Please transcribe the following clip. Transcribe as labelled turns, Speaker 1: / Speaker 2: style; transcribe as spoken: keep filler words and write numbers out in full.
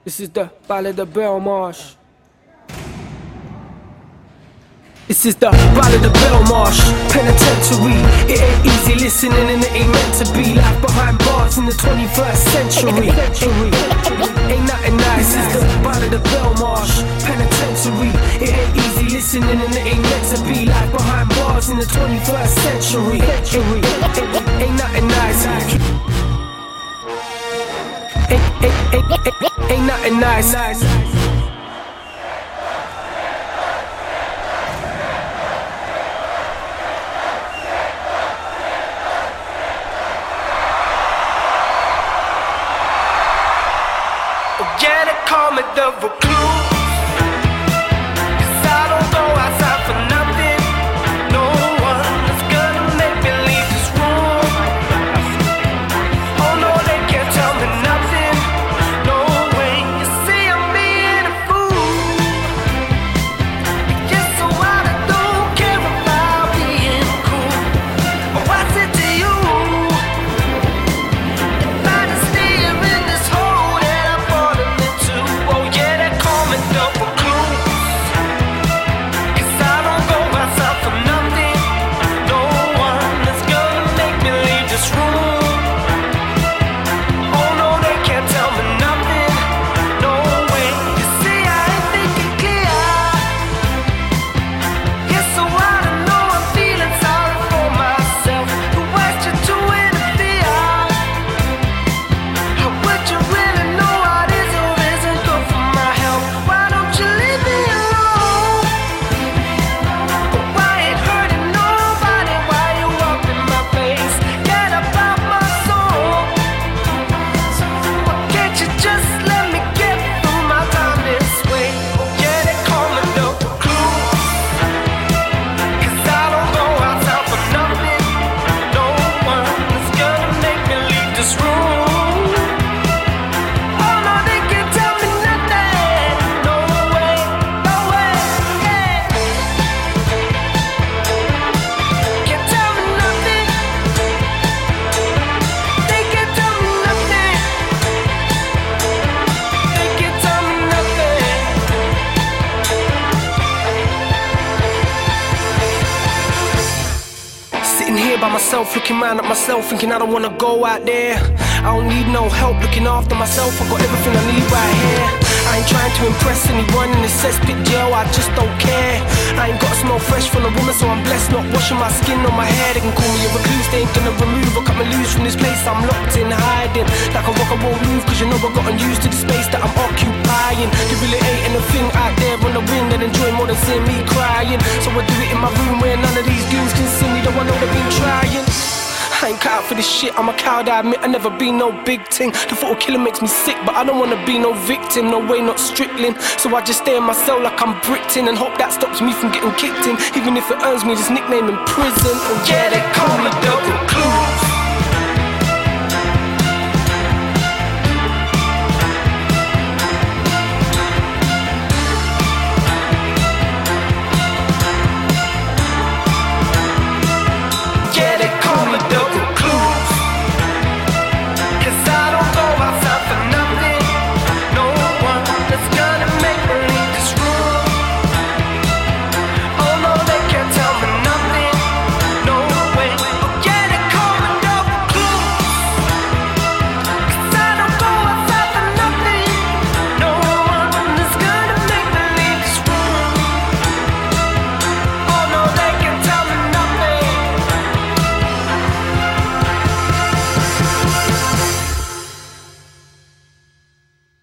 Speaker 1: This is the Ballad of Belmarsh. This is the Ballad of Belmarsh. Penitentiary. It ain't easy listening and it ain't meant to be. Life behind bars in the twenty-first century. Ain't nothing nice. This is the Ballad of Belmarsh. Penitentiary. It ain't easy listening and it ain't meant to be. Life behind bars in the twenty-first century. Ain't nothing nice. Ain't, ain't, ain't, ain't, ain't nothing nice. Yeah, they call me the recluse, 'cause I don't go outside for nothing. No one is gonna make me leave this room. Oh no, they can't tell me nothing. No way, you see I'm being a fool. Yes, so I don't care about being cool. But what's it to you? If I just stay in this hole that I'm falling into. Oh yeah, they call me the recluse, 'cause I don't go outside for nothing. No one is gonna make me leave this room. Oh no, they can't tell me nothing. No way, you see I ain't thinking clear. Yes, so I don't know, I'm feeling sorry for myself. Who asked you to interfere? How would you really know what is or isn't good for my health? Why don't you leave me alone? But why ain't hurting nobody? Why you up in my face? Get about my soul. Why can't you just let me get through my time this way? Oh yeah, they call me the recluse, 'cause I don't go outside for nothing. No one is gonna make me leave this room. Oh no, they can't tell me nothing. No way, no way, yeah. Can't tell me nothing. They can't tell me nothing. They can't tell me nothing. Sitting here by myself, looking round at myself, thinking I don't wanna go out there. I don't need no help looking after myself. I got everything I need right here. I ain't trying to impress anyone in this cesspit jail, I just don't care. I ain't got to smell fresh from a woman, so I'm blessed not washing my skin on my hair. They can call me a recluse, they ain't gonna remove or cut me loose from this place I'm locked in, hiding. Like a rock, I won't move, 'cause you know I've gotten used to the space that I'm occupying. You really ain't anything out there on the wind and enjoy more than seeing me crying. So I do it in my room where none of these goons can see me, though I know they've been trying. I ain't cut out for this shit, I'm a coward, I admit I never been no big thing. The thought of killing makes me sick, but I don't wanna be no victim. No way, not Strickland. So I just stay in my cell like I'm bricked in and hope that stops me from getting kicked in, even if it earns me this nickname in prison. Oh yeah, they call me the